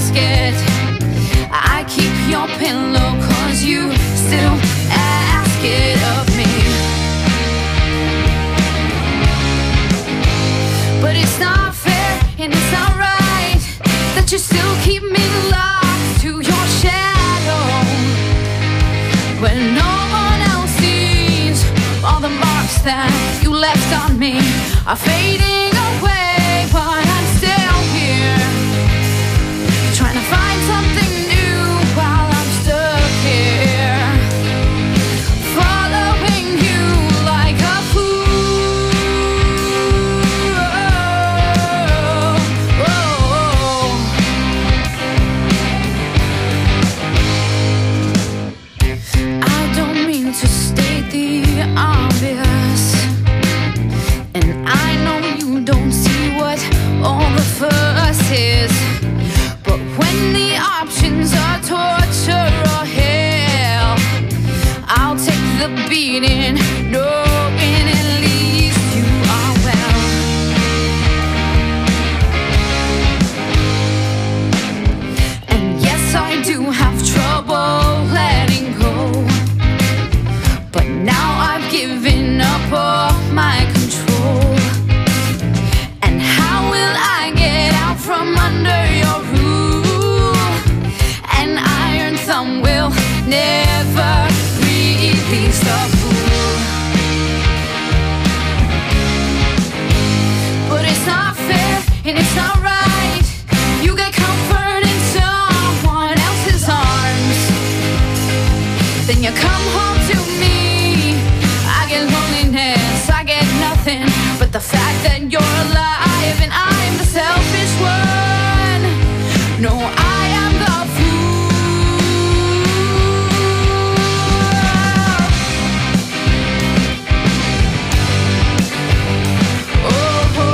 basket. I keep your pillow 'cause you still ask it of me. But it's not fair and it's not right that you still keep me locked to your shadow when no one else sees. All the marks that you left on me are fading away, but I'm still here, trying to find something new while I'm stuck here, following you like a fool. I don't mean to state the obvious, and I know you don't see what all the fuss is, but when the options are torture or hell, I'll take the beating, knowing at least you are well. And yes, I do have trouble letting go, but now I've given up all my control. And how will I get out from under your rule? An iron thumb will never release the fool. But it's not fair and it's not right. You get comfort in someone else's arms, then you come home to me. I get loneliness, I get nothing but the fact that you're alive and I'm the selfish one. No, I am the fool. Oh, oh,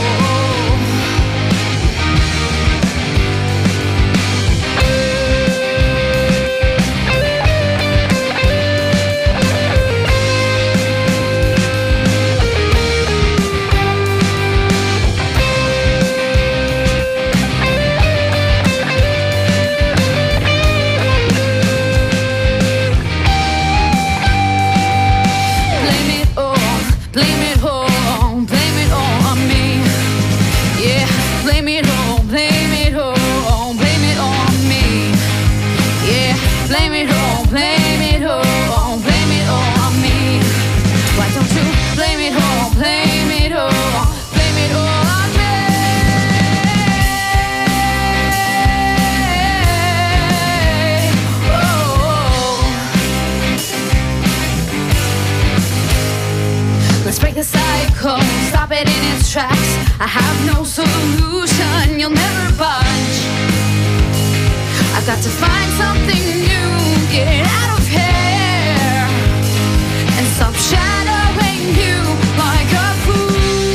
blame it all, blame it all on me. Yeah, blame it all, blame it all, blame it all on me. Yeah, blame it all, blame it all, blame it all on me. Why don't you blame it all, blame it all, blame it all on me? Oh. Let's break the cycle, stop it in its tracks. I have no solution, you'll never budge. I've got to find something new, get out of here, and stop shadowing you like a fool.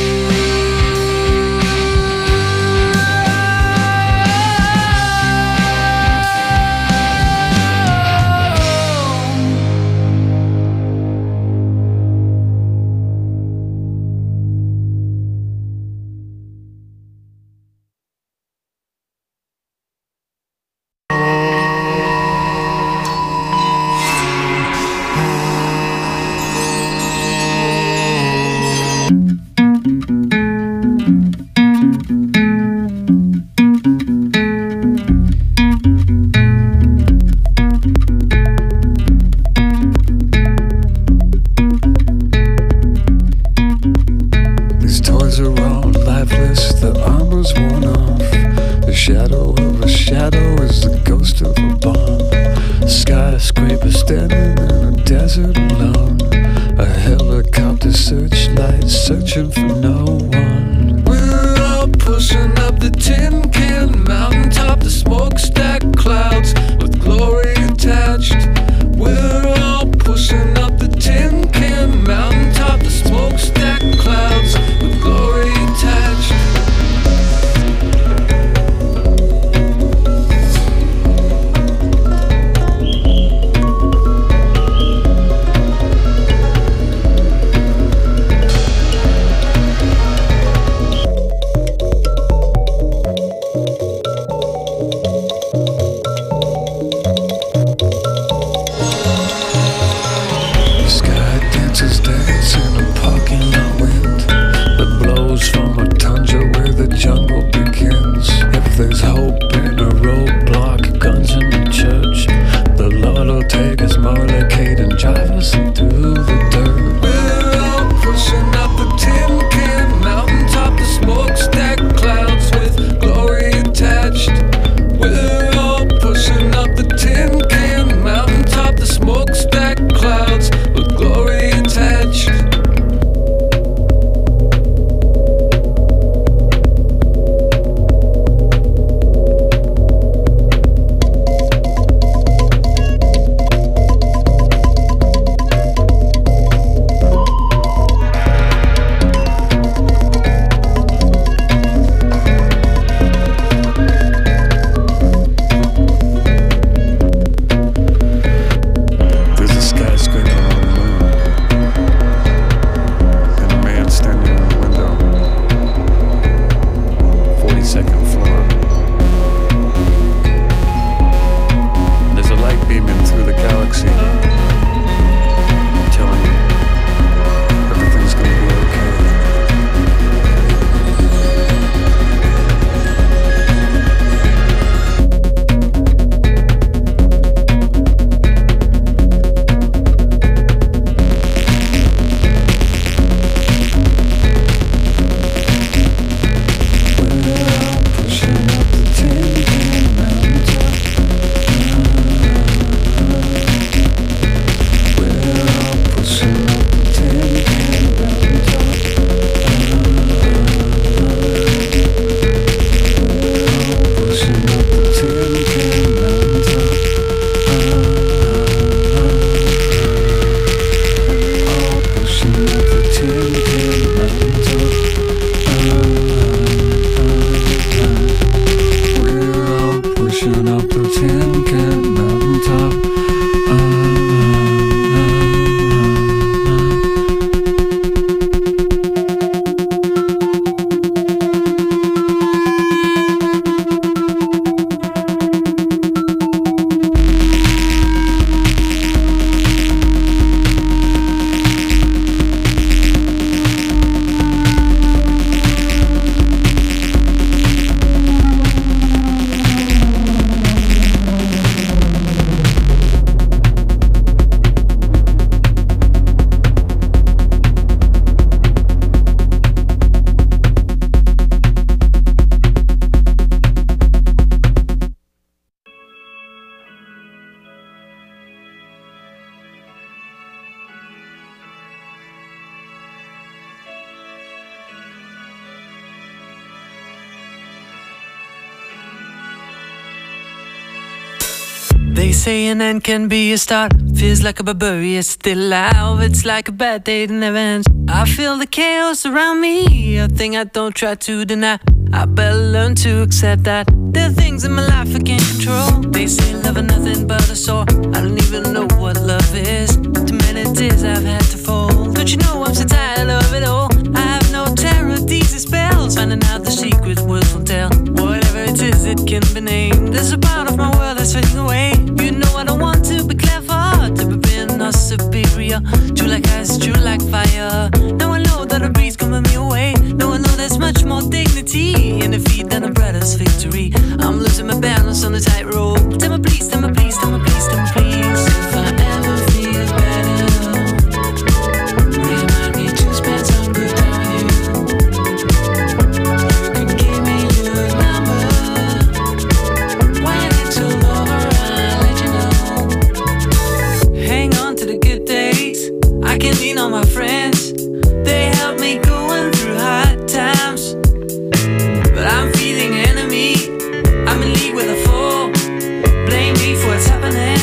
These toys are all lifeless, the armor's worn off. The shadow of a shadow is the ghost of a bomb. A skyscraper standing in a desert alone. A helicopter searchlight searching for no one. We're all pushing up the tin can mountaintop, the smokestack clouds with glory attached. We're all pushing up the tin can mountaintop, the smokestack clouds with glory attached. They say an end can be a start. Feels like a barbarian still alive. It's like a bad day that never ends. I feel the chaos around me, a thing I don't try to deny. I better learn to accept that there are things in my life I can't control. They say love is nothing but a sore. I don't even know what love is. Too many tears I've had to fold. Don't you know I'm so tired of it all? I have no terror, these spells. Finding out the secret words won't tell. Whatever it is, it can be named. There's a part of my world that's fading away. You know I don't want to be clever, to be being or superior. True like ice, true like fire. Now I know that a breeze coming me away. Now I know there's much more dignity in defeat than a brother's victory. I'm losing my balance on the tightrope. Tell me please, tell me please, tell me please, tell me please. If I ever feel better, remind me to spend some good time with you. You can give me your number. When it's all over, I'll let you know. Hang on to the good days. I can lean on my friends. They help me going through hard times. But I'm feeling enemy. I'm in league with a fool. Blame me for what's happening.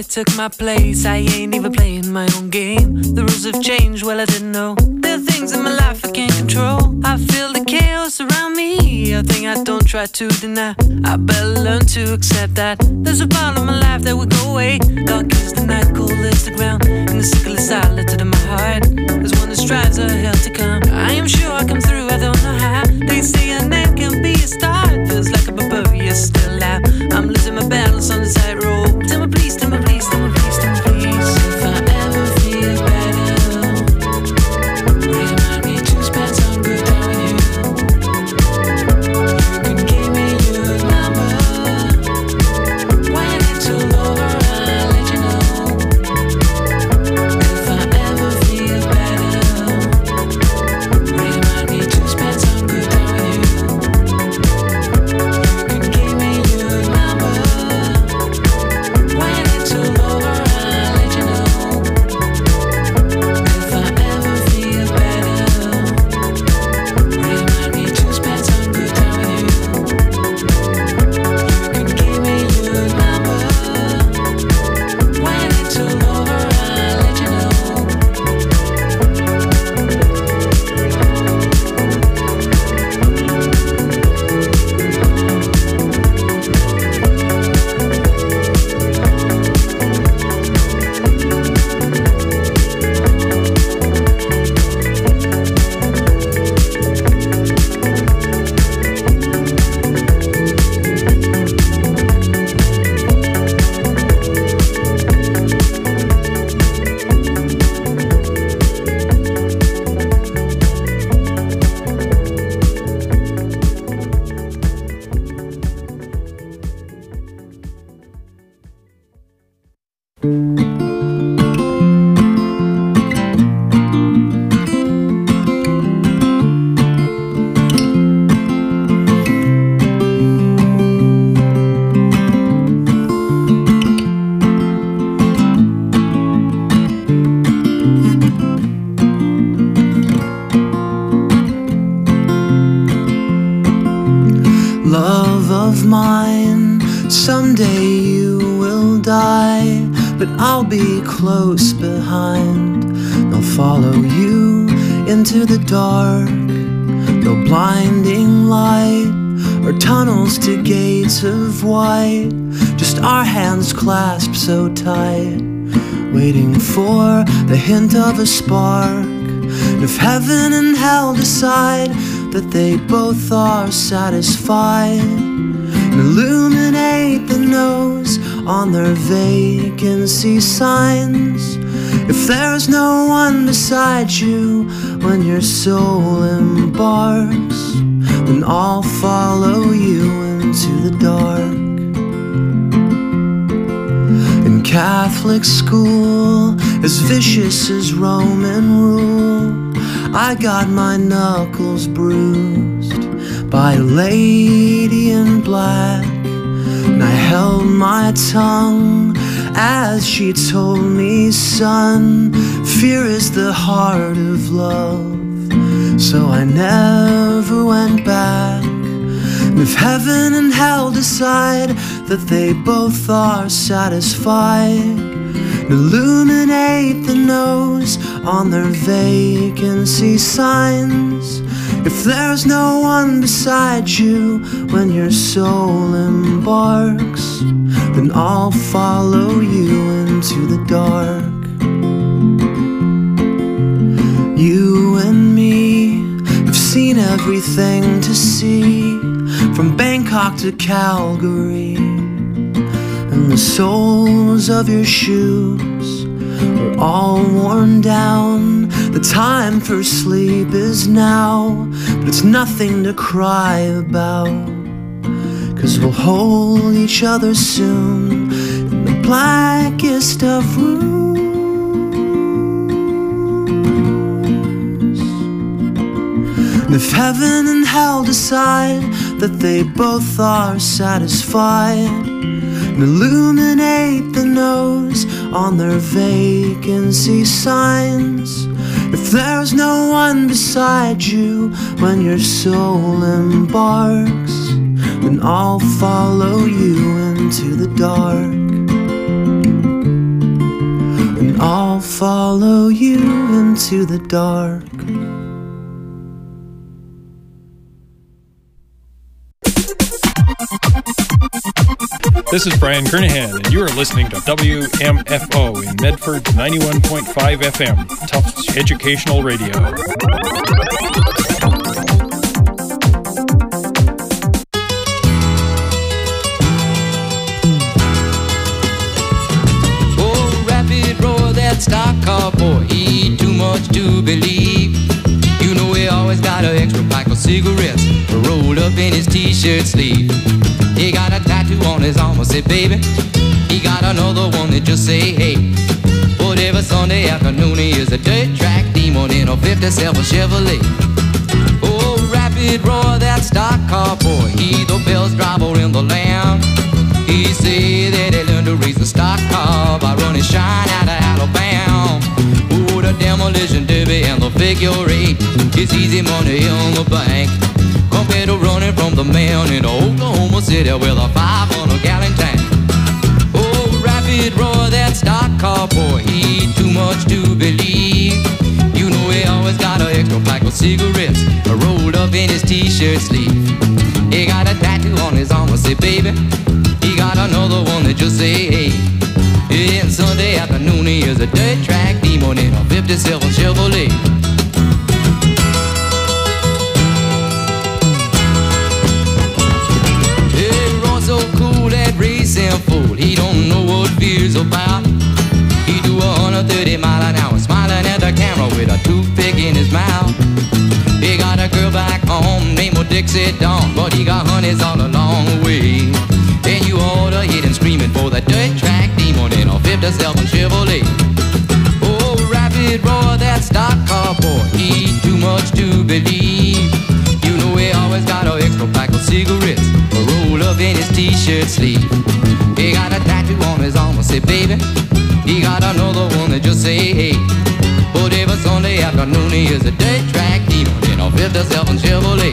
took my place. I ain't even playing my own game. The rules have changed, well I didn't know. There are things in my life I can't control. I feel the chaos around me, a thing I don't try to deny. I better learn to accept that there's a part of my life that will go away. Dark is the night, cold is the ground, and the sickle is silent in my heart. There's one that strives a hell to come. I am sure I come through, I don't know how. They say an end can be a start. Feels like a barbarian still alive. I'm losing my battles on the tightrope. Tell me please, tell me please, tell me please, tell me please. If I ever feel better, remind me to spend some good time with you. You can give me your number. When it's all over, I'll let you know. If I ever feel better, remind me to spend some good time with you. You can give me your number. When it's all over, I'll let you know. If I ever feel better, remind me to spend some good time with you. You can give me your number. When it's all over, I'll let you know. Love of mine, someday you will die, but I'll be close behind. I'll follow you into the dark, no blinding light or tunnels to gates of white, just our hands clasped so tight, waiting for the hint of a spark. And if heaven and hell decide that they both are satisfied, and illuminate the nose on their vacancy signs. If there's no one beside you when your soul embarks, then I'll follow you into the dark. In Catholic school, as vicious as Roman rule, I got my knuckles bruised by a lady in black, and I held my tongue as she told me, son, fear is the heart of love. So I never went back. And if heaven and hell decide that they both are satisfied, illuminate the nose on their vacancy signs. If there's no one beside you when your soul embarks, then I'll follow you into the dark. You and me have seen everything to see, from Bangkok to Calgary, and the soles of your shoes are all worn down. The time for sleep is now, but it's nothing to cry about, 'cause we'll hold each other soon in the blackest of rooms. And if heaven and hell decide that they both are satisfied, and illuminate the nose on their vacancy signs, if there's no one beside you when your soul embarks, then I'll follow you into the dark. I'll follow you into the dark. This is Brian Kernahan, and you are listening to WMFO in Medford 91.5 FM, Tufts Educational Radio. Oh, rapid roar, that stock car boy, he ain't too much to believe. You know he always got an extra pack of cigarettes rolled up in his t-shirt sleeve. He got a tattoo on his arm, I say, baby. He got another one that just say, hey. But every Sunday afternoon he is a dirt track demon in a 57 Chevrolet. Oh, rapid roar, that stock car boy, he the best driver in the land. He say that he learned to race the stock car by running shine out of Alabama. Oh, the demolition derby and the figure eight, it's easy money in the bank compared to running from the man in Oklahoma City with a 500-gallon tank. Oh, rapid roar, that stock car boy, he ain't too much to believe. You know he always got an extra pack of cigarettes rolled up in his t-shirt sleeve. He got a tattoo on his arm, I say, baby. He got another one that just say, hey. And Sunday afternoon he is a dirt track demon in a 57 Chevrolet. So cool, that racing fool, he don't know what fear's about. He do 130 miles an hour, smiling at the camera with a toothpick in his mouth. He got a girl back home named Dixie Dawn, but he got honeys all along the way. And you oughta hit him screaming for the dirt track demon in a 57 Chevrolet. Oh, rapid roar, that stock car boy, he ain't too much to believe. You know he always got an extra pack of cigarettes rolled up in his t-shirt sleeve. He got a tattoo on his arm, I say, baby. He got another one that just say, hey. But every Sunday afternoon he is a dirt track demon in a 57 Chevrolet.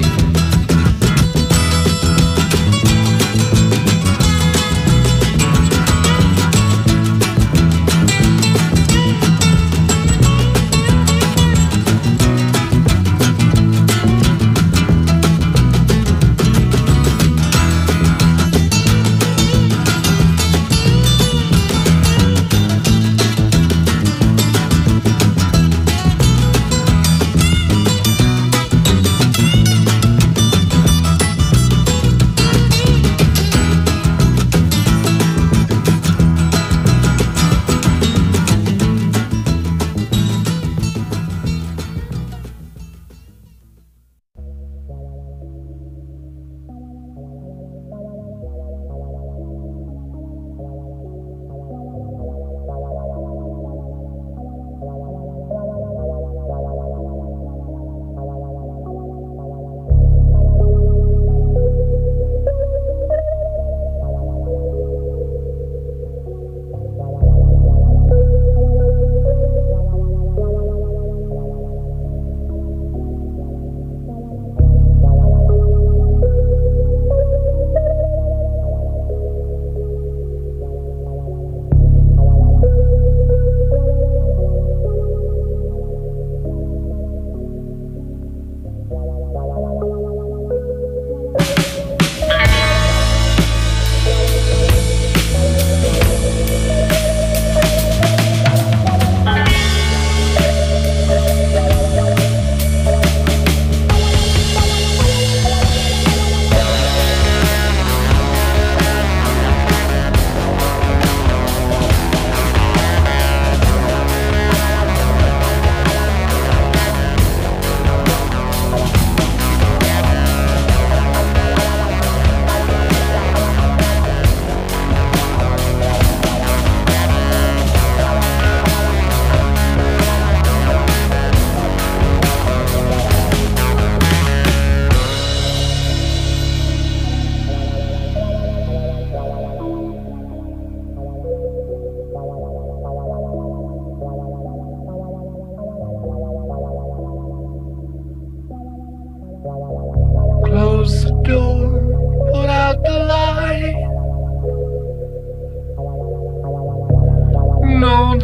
Close the door, put out the light. Know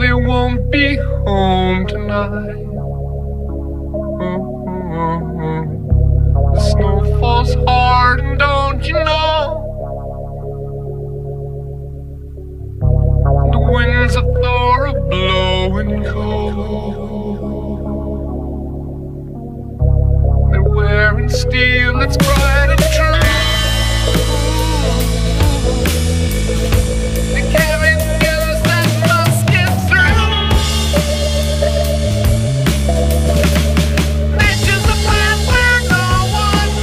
they won't be home tonight. The snow falls hard, and don't you know? The winds of Thor are blowing cold. They're wearing steel that's bright and true. They carry guns that must get through. They choose a path where no one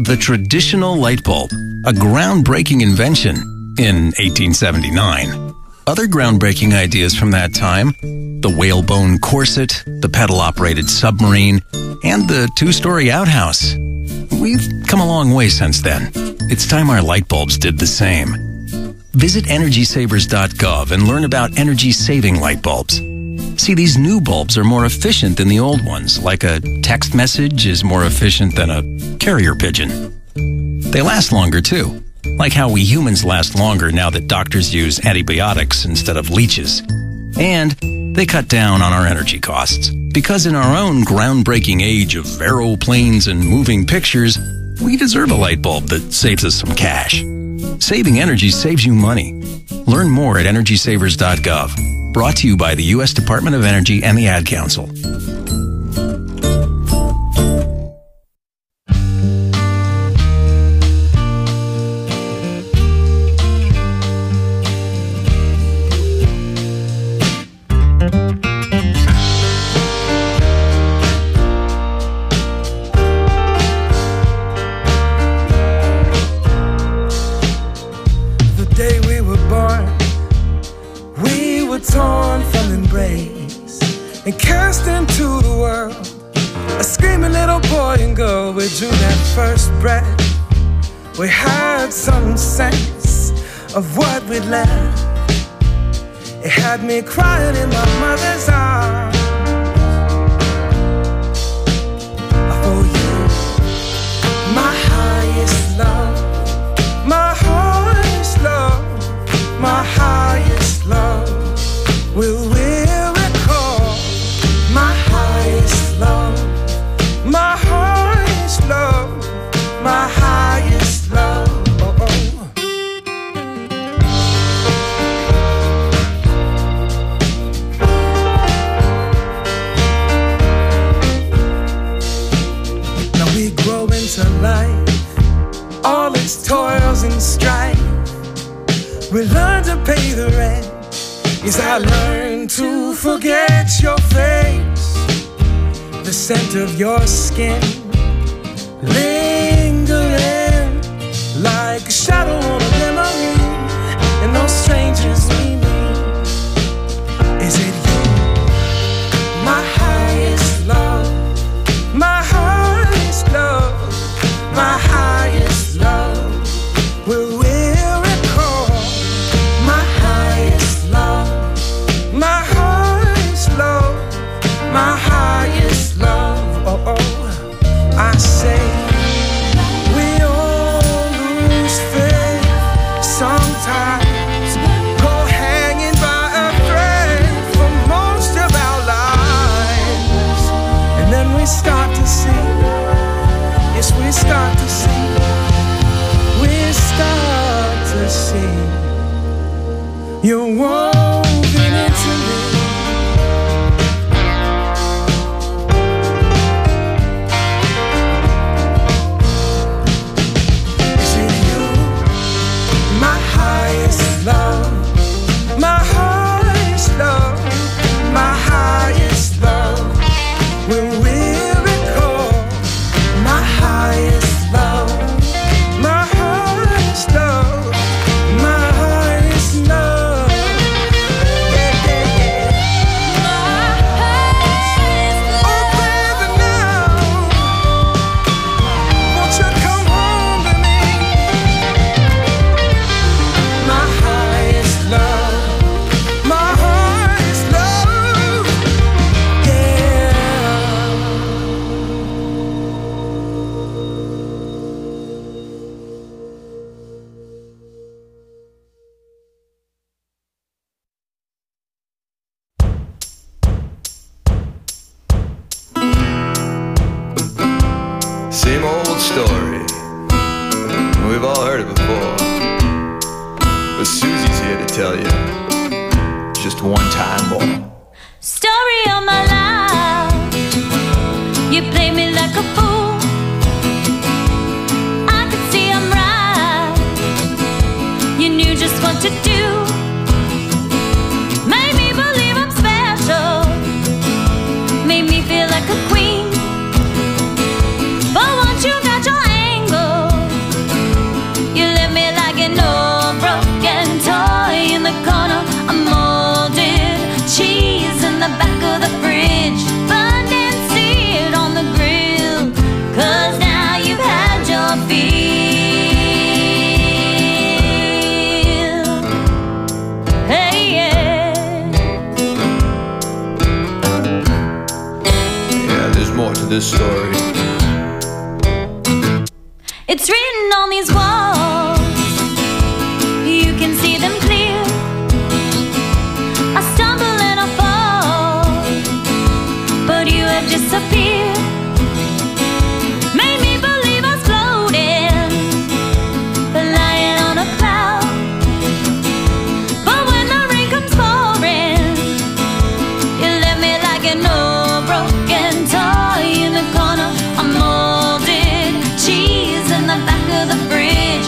the traditional light bulb, a groundbreaking invention in 1879. Other groundbreaking ideas from that time: the whalebone corset, the pedal-operated submarine, and the two-story outhouse. We've come a long way since then. It's time our light bulbs did the same. Visit EnergySavers.gov and learn about energy-saving light bulbs. See, these new bulbs are more efficient than the old ones, like a text message is more efficient than a carrier pigeon. They last longer, too, like how we humans last longer now that doctors use antibiotics instead of leeches. And they cut down on our energy costs, because in our own groundbreaking age of aeroplanes and moving pictures, we deserve a light bulb that saves us some cash. Saving energy saves you money. Learn more at EnergySavers.gov. Brought to you by the U.S. Department of Energy and the Ad Council. Torn from embrace and cast into the world, a screaming little boy and girl. We drew that first breath. We had some sense of what we'd left. It had me crying in my mother's arms. For you, my highest love, my highest love, my highest love. Will we recall my highest love, my highest love, my highest love? Now we grow into life, all its toils and strife. We learn to pay the rent. Yes, I learned to forget your face, the scent of your skin, lingering like a shadow on a memory, and those strangers we meet. Is it you, my highest love, my highest love, my highest love? Will we recall my highest love, my highest love, my highest love? Oh, oh, I say we all lose faith sometimes, go hanging by a thread for most of our lives, and then we start to see, yes, we start to see, we start to see you're woven into me. Is it you, my highest love, my highest love, my highest love? Will we recall my highest love, my highest love, my highest love? Same old story, we've all heard it before, but Susie's here to tell you just one time more. Story of my life, you play me like a fool. I could see I'm right, you knew just what to do. Made me believe I'm special, made me feel like a queen. But once you got your angle, this story. It's written on these walls, you can see them clear. I stumble and I fall, but you have disappeared. Made me believe I was floating, lying on a cloud. But when the rain comes pouring, you left me like an old broken toy in the corner. I'm molded cheese in the back of the fridge.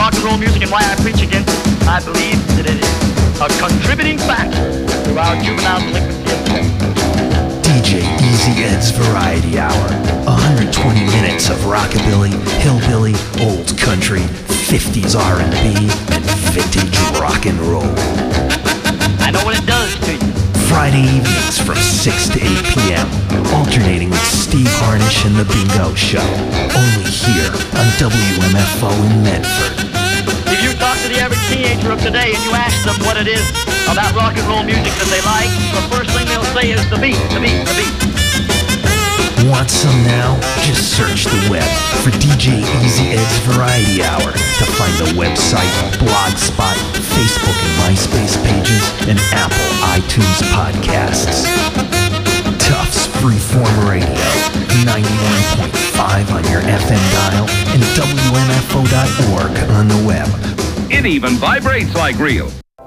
rock and roll music and why I preach against it. I believe that it is a contributing factor to our juvenile delinquency. DJ Easy Ed's Variety Hour. 120 minutes of rockabilly, hillbilly, old country, 50s R&B, and vintage rock and roll. I know what it does to you. Friday evenings from 6 to 8 p.m. Alternating with Steve Harnish and The Bingo Show. Only here on WMFO in Medford. If you talk to the average teenager of today and you ask them what it is about rock and roll music that they like, the first thing they'll say is the beat, the beat, the beat. Want some now? Just search the web for DJ Easy Ed's Variety Hour to find the website, Blogspot, Facebook and MySpace pages, and Apple iTunes podcasts. Tufts Freeform Radio, 91.5 on your FM dial, and WMFO.org on the web. It even vibrates like real.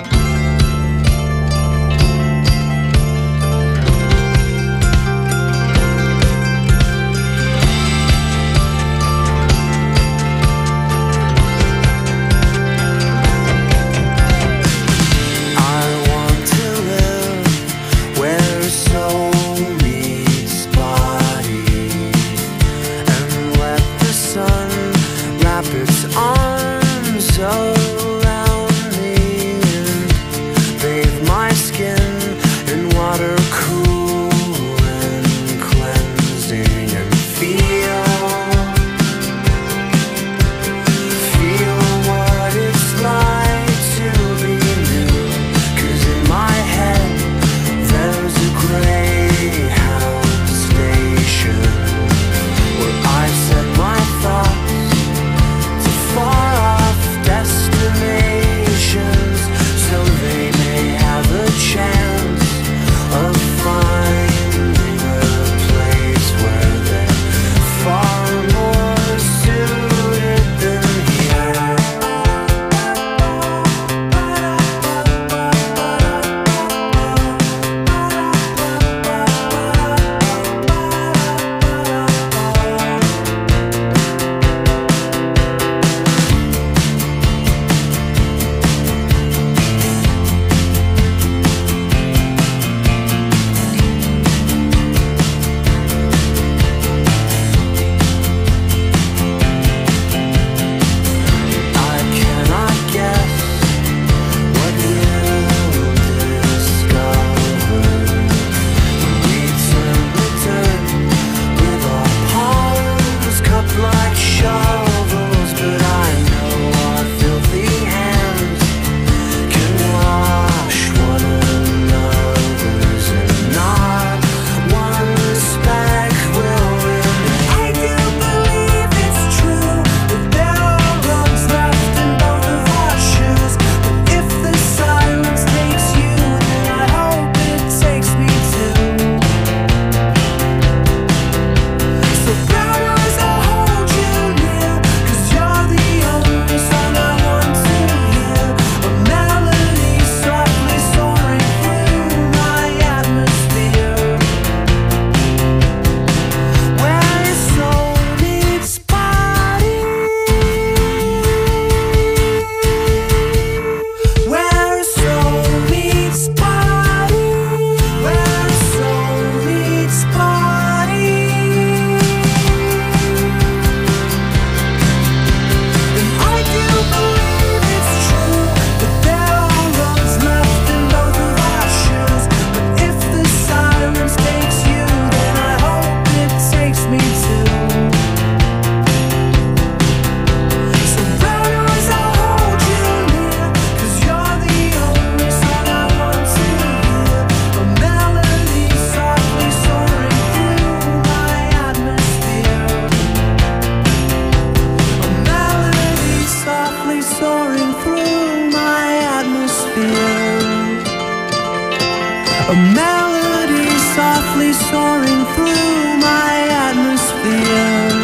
A melody softly soaring through my atmosphere.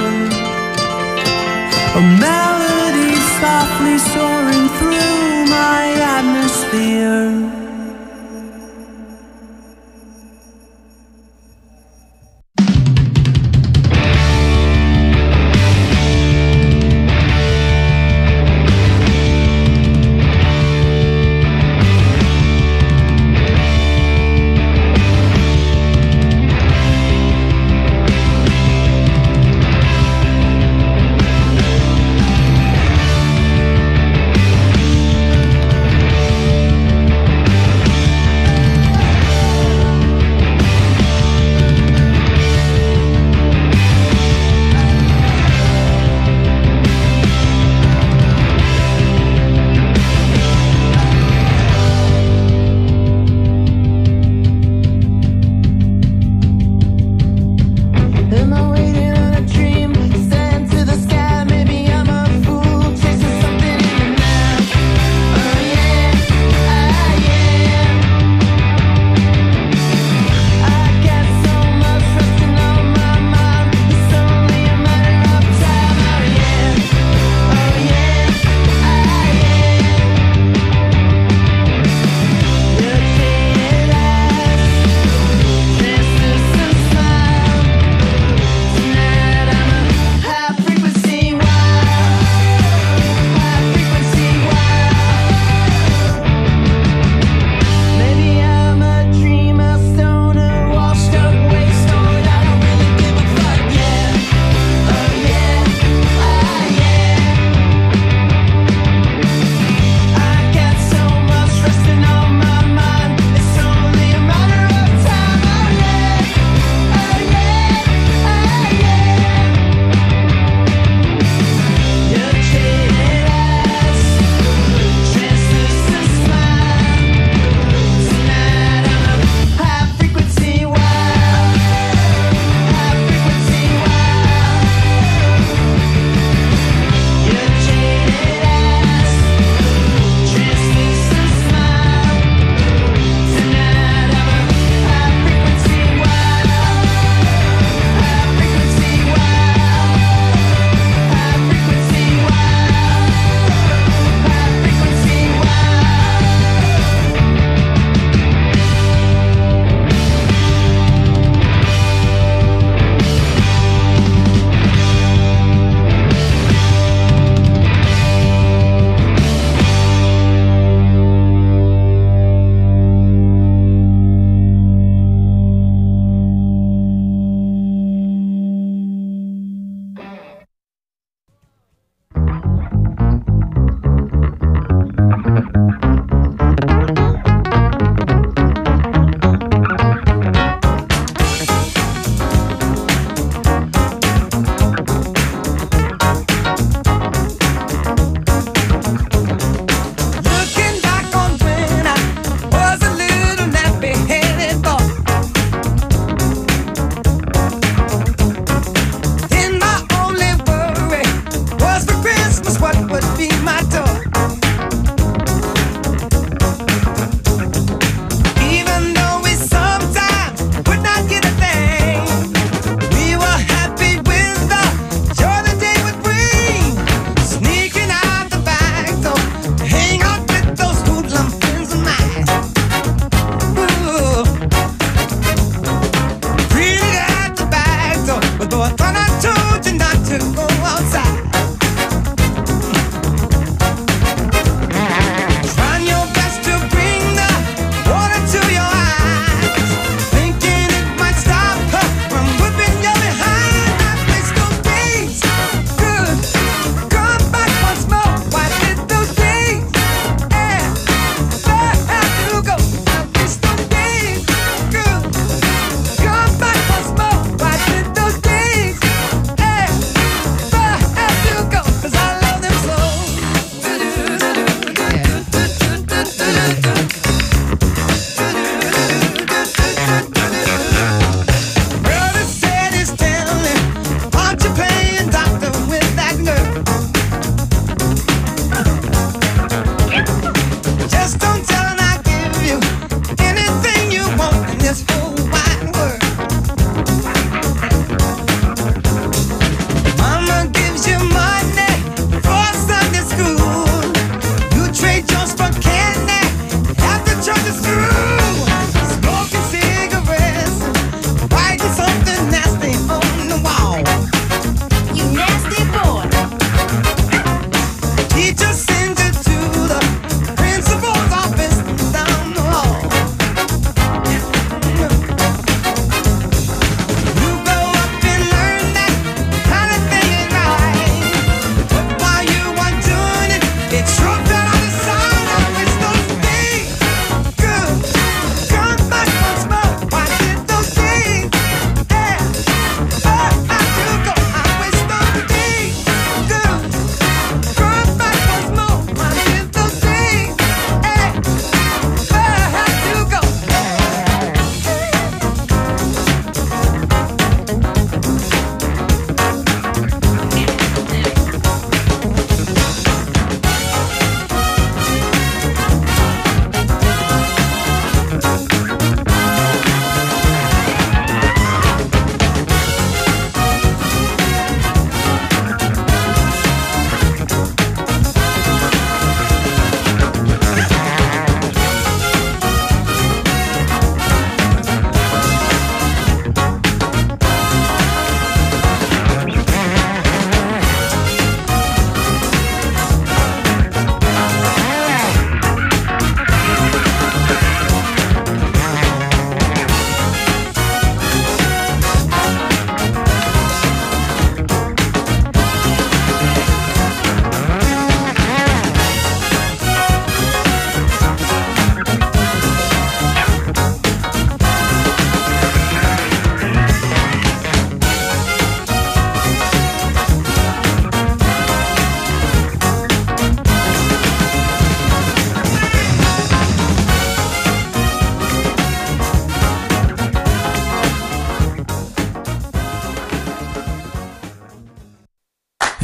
A melody softly soaring through my atmosphere.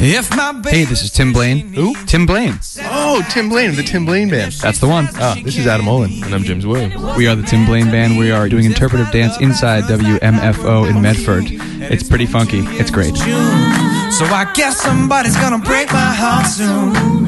Hey, this is Tim Blaine. Who? Tim Blaine. Oh, Tim Blaine of the Tim Blaine Band. That's the one. This is Adam Olin. And I'm James Williams. We are the Tim Blaine Band. We are doing interpretive dance inside WMFO in Medford. It's pretty funky. It's great. So I guess somebody's gonna break my heart soon.